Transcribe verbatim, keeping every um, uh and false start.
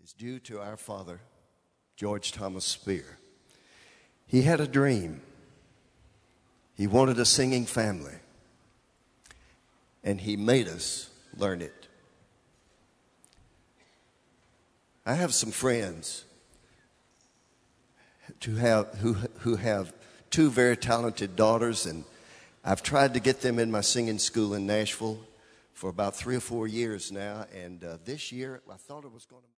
is due to our father, George Thomas Spear. He had a dream. He wanted a singing family, and he made us learn it. I have some friends to have, who, who have two very talented daughters, and I've tried to get them in my singing school in Nashville for about three or four years now, and uh, this year I thought it was going to